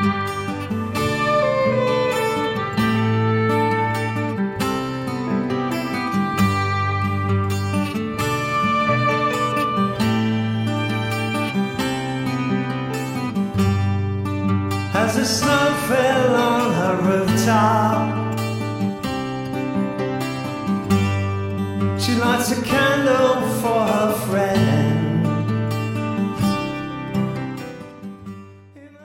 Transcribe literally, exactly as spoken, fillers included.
As the snow fell on her rooftop, she lights a candle for her friend.